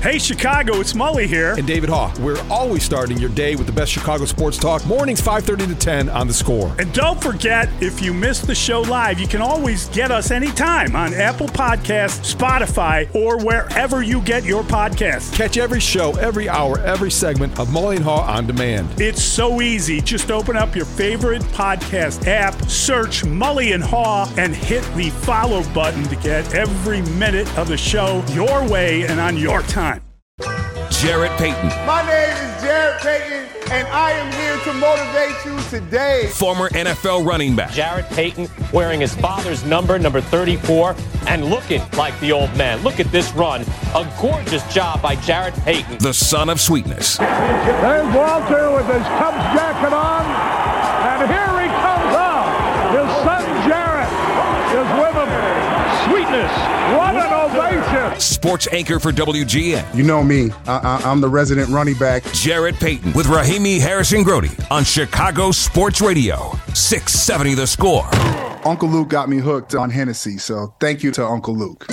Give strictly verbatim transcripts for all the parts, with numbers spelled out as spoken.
Hey, Chicago, it's Mully here. And David Haugh. We're always starting your day with the best Chicago sports talk. Mornings five thirty to ten on The Score. And don't forget, if you missed the show live, you can always get us anytime on Apple Podcasts, Spotify, or wherever you get your podcasts. Catch every show, every hour, every segment of Mully and Haugh on demand. It's so easy. Just open up your favorite podcast app, search Mully and Haugh, and hit the follow button to get every minute of the show your way and on your time. Jarrett Payton. My name is Jarrett Payton, and I am here to motivate you today. Former N F L running back. Jarrett Payton wearing his father's number, number thirty-four, and looking like the old man. Look at this run. A gorgeous job by Jarrett Payton. The son of sweetness. There's Walter with his Cubs jacket on, and here he comes out. His son Jarrett is with him. Sweetness. What an ovation. Sports anchor for W G N. You know me. I- I- I'm the resident running back. Jarrett Payton with Rahimi Harrison Grody on Chicago Sports Radio. six seventy The Score. Uncle Luke got me hooked on Hennessy, so thank you to Uncle Luke.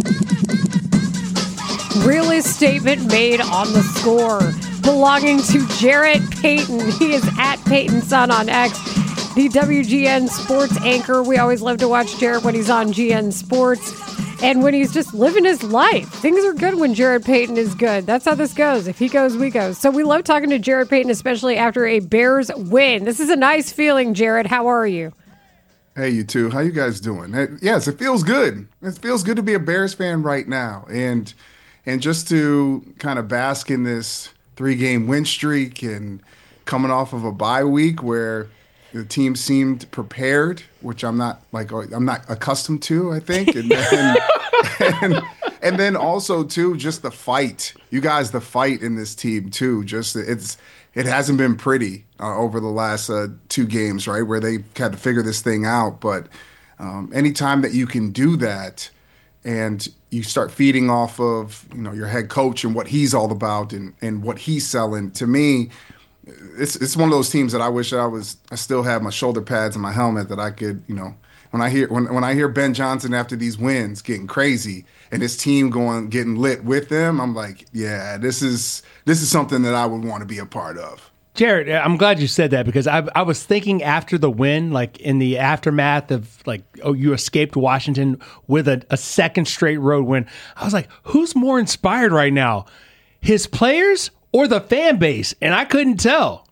Realest statement made on The Score, belonging to Jarrett Payton. He is at Payton Son on X, the W G N sports anchor. We always love to watch Jarrett when he's on G N Sports and when he's just living his life. Things are good when Jarrett Payton is good. That's how this goes. If he goes, we go. So we love talking to Jarrett Payton, especially after a Bears win. This is a nice feeling, Jarrett. How are you? Hey, you two. How you guys doing? Hey, yes, it feels good. It feels good to be a Bears fan right now. And and just to kind of bask in this three-game win streak and coming off of a bye week where the team seemed prepared, which I'm not like I'm not accustomed to, I think. And then, and, and then also too, just the fight. You guys, the fight in this team too. Just it's it hasn't been pretty uh, over the last uh, two games, right? Where they had to figure this thing out. But um, anytime that you can do that, and you start feeding off of you know your head coach and what he's all about and and what he's selling, to me. It's it's one of those teams that I wish I was I still had my shoulder pads and my helmet that I could, you know, when I hear when when I hear Ben Johnson after these wins getting crazy and his team going getting lit with them, I'm like, yeah, this is this is something that I would want to be a part of. Jarrett, I'm glad you said that because I I was thinking after the win, like in the aftermath of like, oh, you escaped Washington with a, a second straight road win. I was like, who's more inspired right now? His players or the fan base? And I couldn't tell.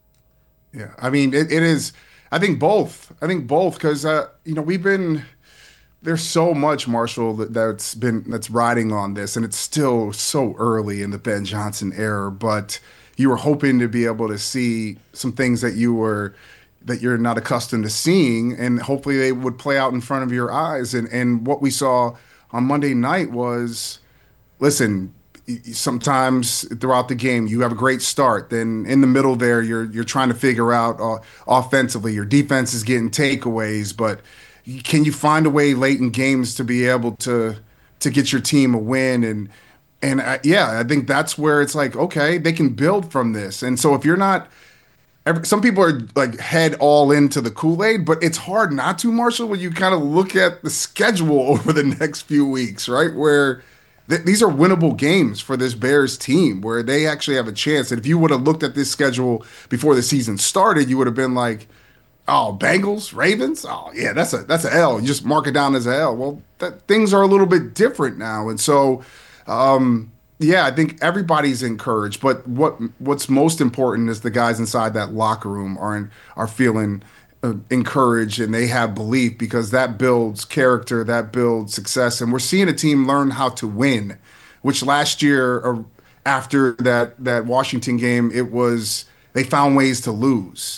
Yeah, I mean, it, it is, I think both. I think both because, uh, you know, we've been, there's so much, Marshall, that, that's been, that's riding on this. And it's still so early in the Ben Johnson era. But you were hoping to be able to see some things that you were, that you're not accustomed to seeing. And hopefully they would play out in front of your eyes. And, and what we saw on Monday night was, listen, sometimes throughout the game you have a great start, then in the middle there you're you're trying to figure out uh, offensively your defense is getting takeaways, but can you find a way late in games to be able to to get your team a win? And and uh, yeah, I think that's where it's like, okay, they can build from this. And so if you're not every, some people are like head all into the Kool-Aid, but it's hard not to, Marshall, when you kind of look at the schedule over the next few weeks, right, where these are winnable games for this Bears team where they actually have a chance. And if you would have looked at this schedule before the season started, you would have been like, oh, Bengals, Ravens? Oh, yeah, that's a that's an L. You just mark it down as an L. Well, that, things are a little bit different now. And so, um, yeah, I think everybody's encouraged. But what what's most important is the guys inside that locker room are are feeling encouraged and they have belief, because that builds character, that builds success. And we're seeing a team learn how to win, which last year uh, after that that Washington game, it was they found ways to lose.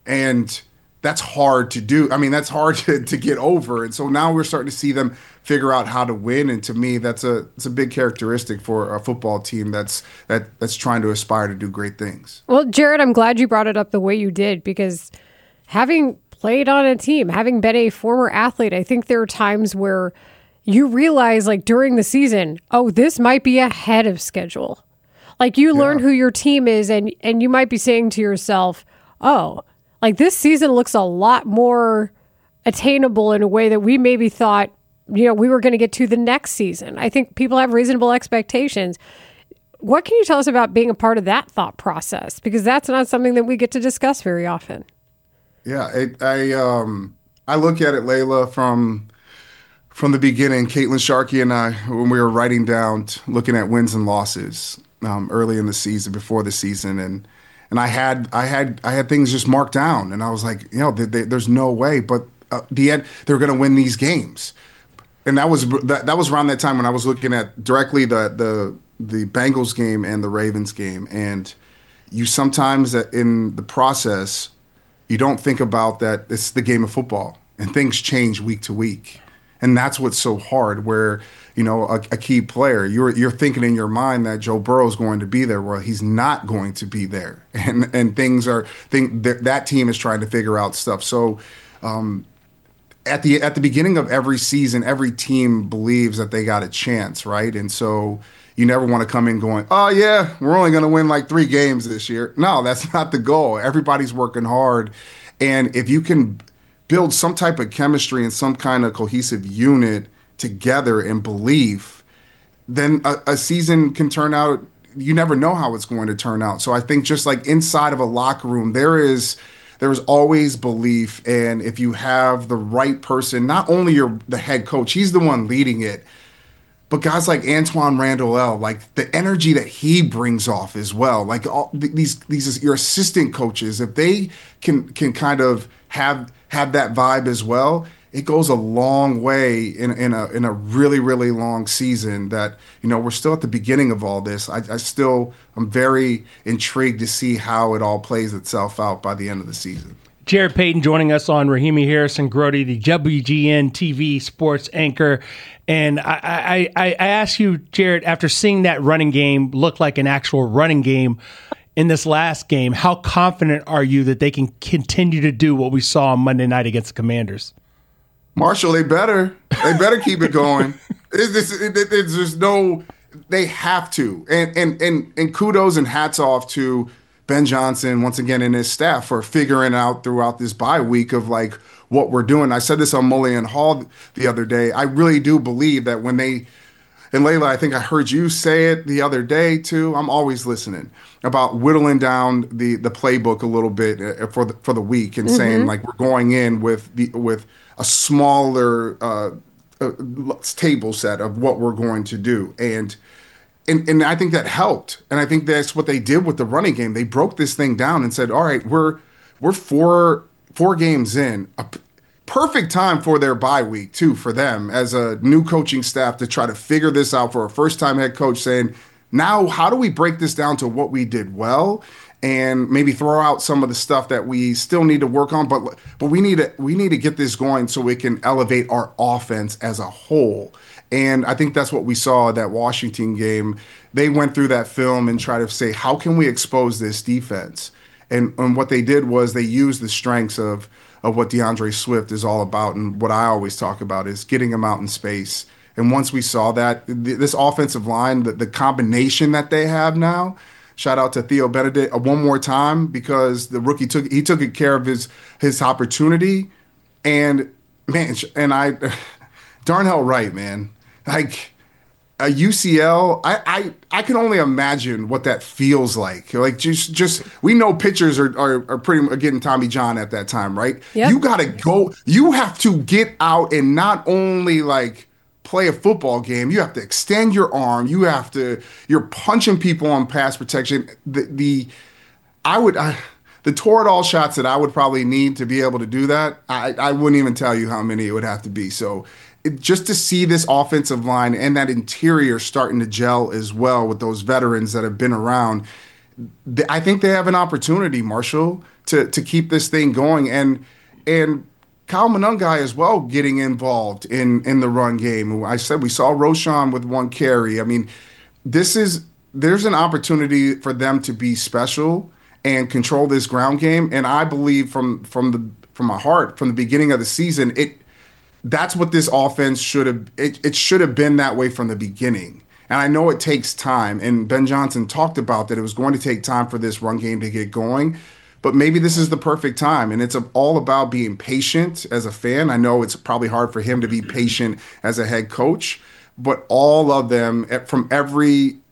And that's hard to do. I mean, that's hard to, to get over. And so now we're starting to see them figure out how to win. And to me, that's a it's a big characteristic for a football team that's that that's trying to aspire to do great things. Well, Jarrett, I'm glad you brought it up the way you did, because having played on a team, having been a former athlete, I think there are times where you realize, like during the season, oh, this might be ahead of schedule. Like you yeah. learn who your team is, and and you might be saying to yourself, oh, like this season looks a lot more attainable in a way that we maybe thought, you know, we were going to get to the next season. I think people have reasonable expectations. what can you tell us about being a part of that thought process? Because that's not something that we get to discuss very often. Yeah, it, I um, I look at it, Layla, from from the beginning. Caitlin Sharkey and I, when we were writing down, looking at wins and losses um, early in the season, before the season, and and I had I had I had things just marked down, and I was like, you know, they, they, there's no way, but uh, the end, they're going to win these games, and that was that, that was around that time when I was looking at directly the the. the Bengals game and the Ravens game. And you sometimes in the process, you don't think about that it's the game of football and things change week to week. And that's what's so hard where, you know, a, a key player, you're you're thinking in your mind that Joe Burrow is going to be there. Well, he's not going to be there. And and things are, think that, that team is trying to figure out stuff. So um, at the at the beginning of every season, every team believes that they got a chance, right? And so you never want to come in going, oh, yeah, we're only going to win like three games this year. No, that's not the goal. Everybody's working hard. And if you can build some type of chemistry and some kind of cohesive unit together and belief, then a, a season can turn out, you never know how it's going to turn out. So I think just like inside of a locker room, there is there is always belief. And if you have the right person, not only your the head coach, he's the one leading it, but guys like Antoine Randall, like the energy that he brings off as well, like all these these your assistant coaches, if they can can kind of have have that vibe as well, it goes a long way in in a in a really really long season. That, you know, we're still at the beginning of all this. I, I still I'm very intrigued to see how it all plays itself out by the end of the season. Jarrett Payton joining us on Rahimi Harrison-Grote, the W G N T V sports anchor. And I, I, I ask you, Jarrett, after seeing that running game look like an actual running game in this last game, how confident are you that they can continue to do what we saw on Monday night against the Commanders? Marshall, they better. They better keep it going. It's, it's, it, it, it's, there's no – they have to. And, and, and, and kudos and hats off to Ben Johnson, once again, and his staff for figuring out throughout this bye week of, like, what we're doing. I said this on Mully and Hall the other day. I really do believe that when they – and Layla, I think I heard you say it the other day too. I'm always listening about whittling down the the playbook a little bit for the for the week and mm-hmm. saying, like, we're going in with the with a smaller uh, uh, table set of what we're going to do. And And, and I think that helped. And I think that's what they did with the running game. They broke this thing down and said, all right, we're we're four four games in. A p- perfect time for their bye week, too, for them as a new coaching staff to try to figure this out for a first-time head coach saying, now how do we break this down to what we did well and maybe throw out some of the stuff that we still need to work on, but but we need to we need to get this going so we can elevate our offense as a whole. And I think that's what we saw at that Washington game. They went through that film and tried to say, how can we expose this defense? And, and what they did was they used the strengths of, of what DeAndre Swift is all about. And what I always talk about is getting him out in space. And once we saw that, th- this offensive line, the, the combination that they have now, shout out to Theo Benedict uh, one more time, because the rookie took he took care of his his opportunity. And, man, and I – Darnell Wright, man. Like a U C L, I, I I can only imagine what that feels like. Like just just we know pitchers are are, are pretty much getting Tommy John at that time, right? Yep. You got to go. You have to get out and not only like play a football game. You have to extend your arm. You have to. You're punching people on pass protection. The the I would. I, The Toradol shots that I would probably need to be able to do that, I, I wouldn't even tell you how many it would have to be. So it, just to see this offensive line and that interior starting to gel as well with those veterans that have been around, th- I think they have an opportunity, Marshall, to to keep this thing going. And and Kyle Monangai as well getting involved in, in the run game. I said we saw Roschon with one carry. I mean, this is there's an opportunity for them to be special and control this ground game. And I believe from from the from my heart, from the beginning of the season, it that's what this offense should have it, it should have been that way from the beginning. And I know it takes time. And Ben Johnson talked about that it was going to take time for this run game to get going. But maybe this is the perfect time. And it's all about being patient as a fan. I know it's probably hard for him to be patient as a head coach, but all of them from every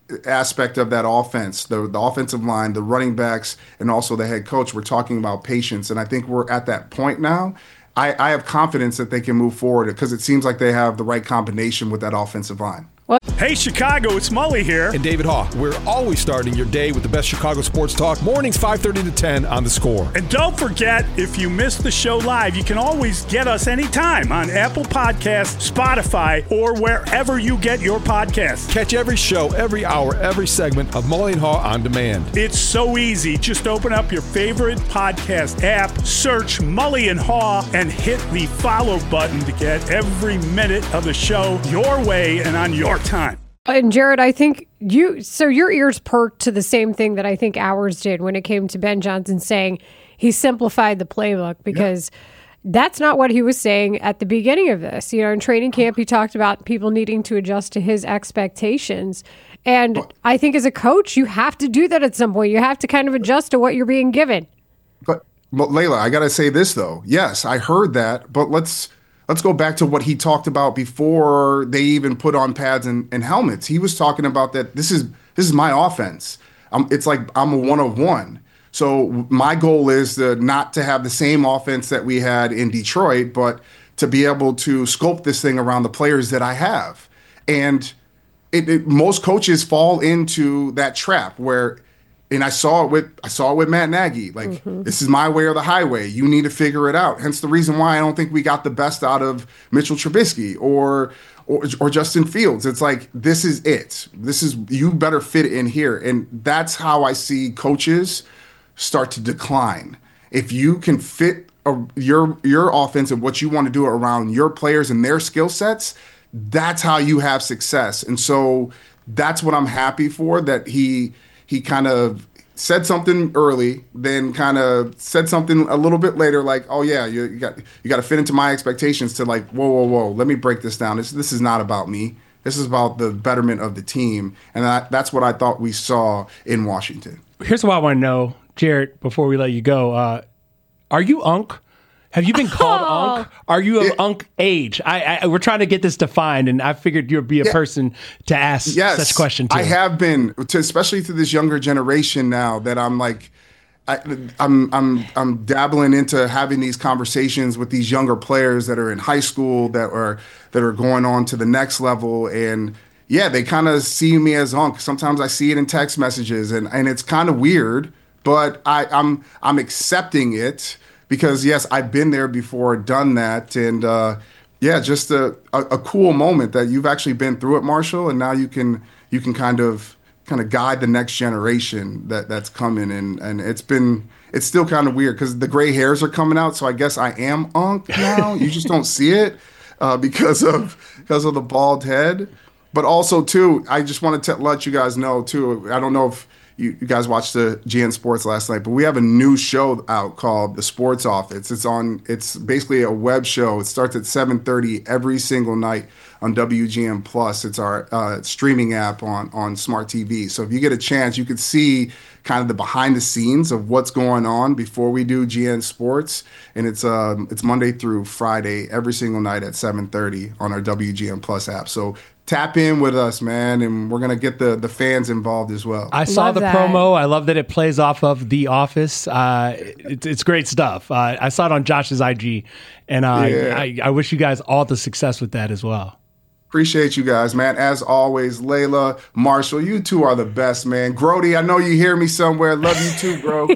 aspect of that offense, the the offensive line, the running backs, and also the head coach, we're talking about patience. And I think we're at that point now. I, I have confidence that they can move forward because it seems like they have the right combination with that offensive line. Hey, Chicago, it's Mully here. And David Haugh. We're always starting your day with the best Chicago sports talk. Mornings five thirty to ten on The Score. And don't forget, if you missed the show live, you can always get us anytime on Apple Podcasts, Spotify, or wherever you get your podcasts. Catch every show, every hour, every segment of Mully and Haugh on demand. It's so easy. Just open up your favorite podcast app, search Mully and Haugh, and hit the follow button to get every minute of the show your way and on your time. And Jared, I think you, so your ears perked to the same thing that I think ours did when it came to Ben Johnson saying he simplified the playbook, because yeah. that's not what he was saying at the beginning of this. You know, in training camp, he talked about people needing to adjust to his expectations. And I think as a coach, you have to do that at some point. You have to kind of adjust to what you're being given. But, but Layla, I got to say this, though. Yes, I heard that, but let's Let's go back to what he talked about before they even put on pads and, and helmets. He was talking about that this is this is my offense. Um, it's like I'm a one of one. So my goal is to not to have the same offense that we had in Detroit, but to be able to sculpt this thing around the players that I have. And it, it, most coaches fall into that trap where, and I saw it with I saw it with Matt Nagy. Like, mm-hmm. This is my way or the highway. You need to figure it out. Hence the reason why I don't think we got the best out of Mitchell Trubisky or or, or Justin Fields. It's like, this is it. This is, you better fit in here. And that's how I see coaches start to decline. If you can fit a, your your offense and what you want to do around your players and their skill sets, that's how you have success. And so that's what I'm happy for, that he he kind of said something early, then kind of said something a little bit later, like, oh yeah, you, you got you got to fit into my expectations, to like, whoa, whoa, whoa, let me break this down. This this is not about me. This is about the betterment of the team. And that, that's what I thought we saw in Washington. Here's what I want to know, Jared, before we let you go. Uh, are you Unc? Have you been called oh. Unc? Are you of yeah. Unc age? I, I, we're trying to get this defined, and I figured you'd be a yeah. person to ask yes, such questions to. I have been, to, especially to this younger generation now, that I'm like, I, I'm I'm I'm dabbling into having these conversations with these younger players that are in high school, that are that are going on to the next level, and yeah, they kind of see me as Unc. Sometimes I see it in text messages, and, and it's kind of weird, but I, I'm I'm accepting it. Because, yes, I've been there before, done that. And, uh, yeah, just a, a, a cool moment that you've actually been through it, Marshall. And now you can you can kind of kind of guide the next generation that, that's coming. And, and it's been it's still kind of weird because the gray hairs are coming out. So I guess I am Unc now. You just don't see it uh, because of because of the bald head. But also, too, I just wanted to let you guys know, too, I don't know if You, you guys watched the G N Sports last night, but we have a new show out called The Sports Office. It's on. It's basically a web show. It starts at seven thirty every single night on W G N Plus. It's our uh, streaming app on on smart T V. So if you get a chance, you could see kind of the behind the scenes of what's going on before we do G N Sports. And it's um it's Monday through Friday every single night at seven thirty on our W G N Plus app. So tap in with us, man, and we're going to get the, the fans involved as well. I saw love the that. promo. I love that it plays off of The Office. Uh, it, it's great stuff. Uh, I saw it on Josh's I G, and uh, yeah. I, I wish you guys all the success with that as well. Appreciate you guys, man. As always, Layla, Marshall, you two are the best, man. Grody, I know you hear me somewhere. Love you too, bro.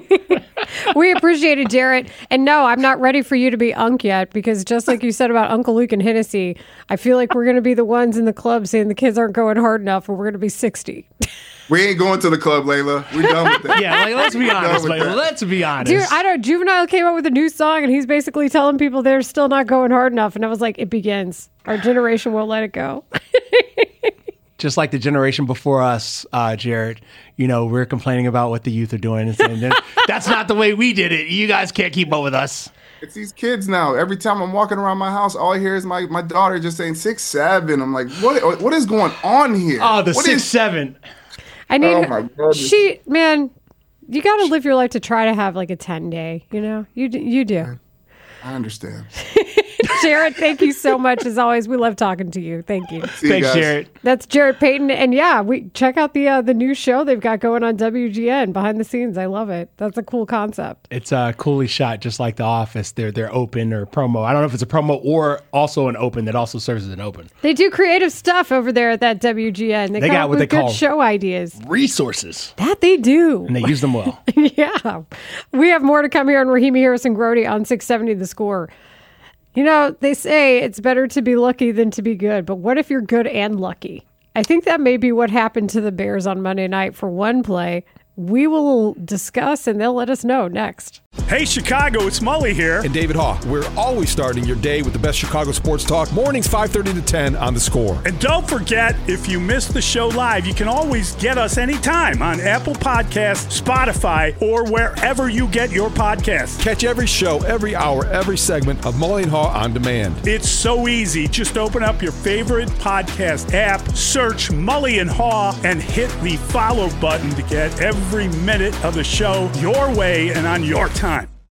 We appreciate it, Jarrett. And no, I'm not ready for you to be Unc yet, because just like you said about Uncle Luke and Hennessy, I feel like we're going to be the ones in the club saying the kids aren't going hard enough, and we're going to be sixty. We ain't going to the club, Layla. We're done with that. Yeah, like, let's be honest, Layla. Let's be honest. Dude, I don't. Juvenile came up with a new song, and he's basically telling people they're still not going hard enough. And I was like, it begins. Our generation won't let it go. Just like the generation before us, uh, Jared, you know, we're complaining about what the youth are doing and saying that that's not the way we did it. You guys can't keep up with us. It's these kids now. Every time I'm walking around my house, all I hear is my, my daughter just saying six, seven. I'm like, what what is going on here? Oh, the what six, is- seven. I mean, oh my goodness. she, man, you got to live your life to try to have like a ten day, you know? You, d- you do. I understand. Jarrett, thank you so much. As always, we love talking to you. Thank you. See you Thanks, guys. Jarrett. That's Jarrett Payton. And yeah, we check out the uh, the new show they've got going on W G N behind the scenes. I love it. That's a cool concept. It's uh, coolly shot, just like The Office. They're they're open or promo. I don't know if it's a promo or also an open that also serves as an open. They do creative stuff over there at that W G N. They, They come got up what with they good call show ideas. Resources, That they do. and they use them well. Yeah. We have more to come here on Rahimi Harrison Grody on six seventy The Score. You know, they say it's better to be lucky than to be good, but what if you're good and lucky? I think that may be what happened to the Bears on Monday night for one play. We will discuss, and they'll let us know next. Hey, Chicago, it's Mully here. And David Haw. We're always starting your day with the best Chicago sports talk. Mornings five thirty to ten on The Score. And don't forget, if you missed the show live, you can always get us anytime on Apple Podcasts, Spotify, or wherever you get your podcasts. Catch every show, every hour, every segment of Mully and Haw on demand. It's so easy. Just open up your favorite podcast app, search Mully and Haw, and hit the follow button to get every minute of the show your way and on your time.